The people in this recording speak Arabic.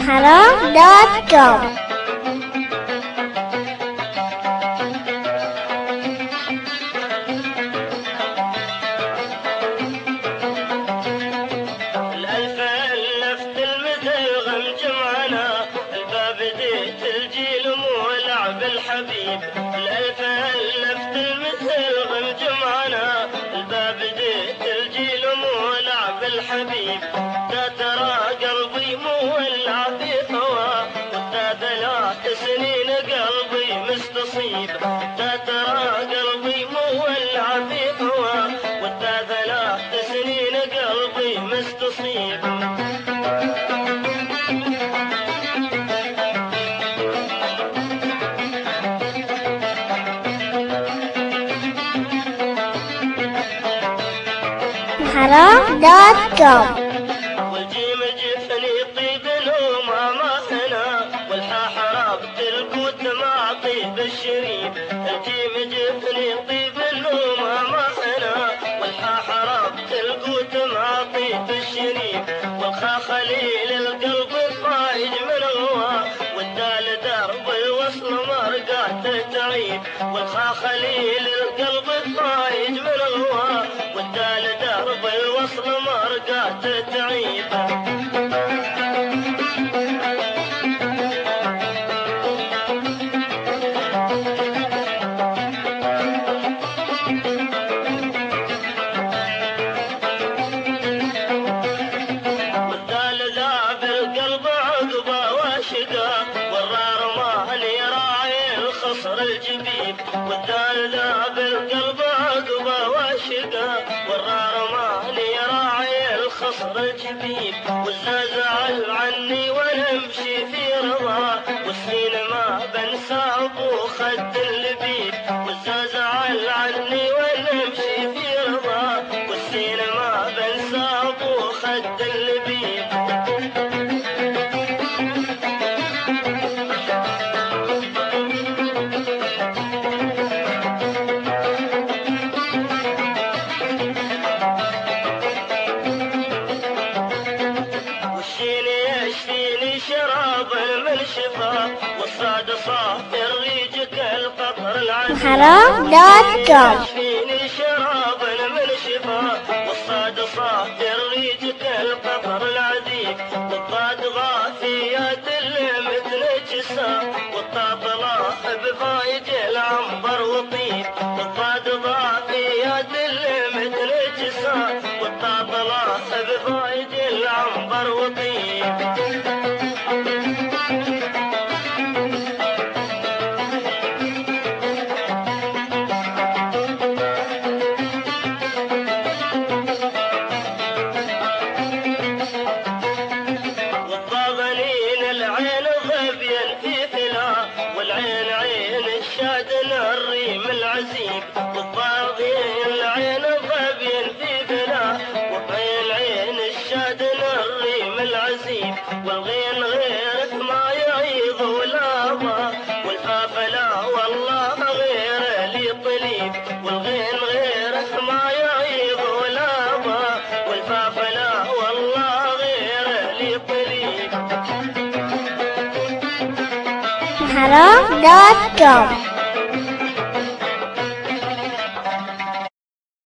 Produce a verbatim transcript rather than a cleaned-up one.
حرام دوت كوم. الألف ألفت المثل غم جمعنا، الباب ديت الجيل مولع بالحبيب. الألف ألفت المثل غم جمعنا، الباب ديت الجيل مولع بالحبيب. تا ترى قلبي مولع في هواه، وتا ثلاث سنين قلبي مستصيب. تا ترى قلبي مولع في هواه، وتا ثلاث سنين قلبي مستصيب. حرام دوت كوم. والجيم جفني طيب وما ماثنا، والحا حربت القوت مع طيب الشريب. الجيم جفني طيب وما ماثنا، والحا حربت القوت مع طيب الشريب. والخا خليل القلب الطايج من الهوى، والدال درب الوصل مرقات تعيب. والخا خليل القلب الطايج من الهوى، والدال درب الوصل مرقات تعيب. والدال ذاب القلب عقبه واشقه، والرار ماني راعي الخصر الجبيب. والدال ذاب القلب عقبه واشقه، والرار ماني راعي الخصر الجبيب. والزعل عني وانا امشي في رضا، والسين ما بنسى ابو خد اللبيب. والزعل عني وانا امشي في رضا، والسين ما بنسى ابو خد اللبيب. والشيني يشفيني شرابا من شفا، والصاد صافي ريجك القطر العزيز. حرام دوت كوم. يشفيني شرابا من شفا، والصاد صافي ريجك القطر العزيز. والضاد غافيات اللي متنجسة، والطاطلة بفايج العنبر وطيب. والضاد غافيات اللي متنجسة، والطاطلة بفايج العنبر وطيب. والضاغنين العين ظبيا في فلا، والعين عين الشاد الريم العزيب. والضاغنين العين ظبيا في فلا، والعين عين الشاد الريم العزيب. والغين غيرك ما يعيض ولا ضا، والفاف لا والله غير لي طليب. والغين غيرك ما يعيض ولا ضا، والفاف لا والله غير لي طليب. حرام دوت كوم.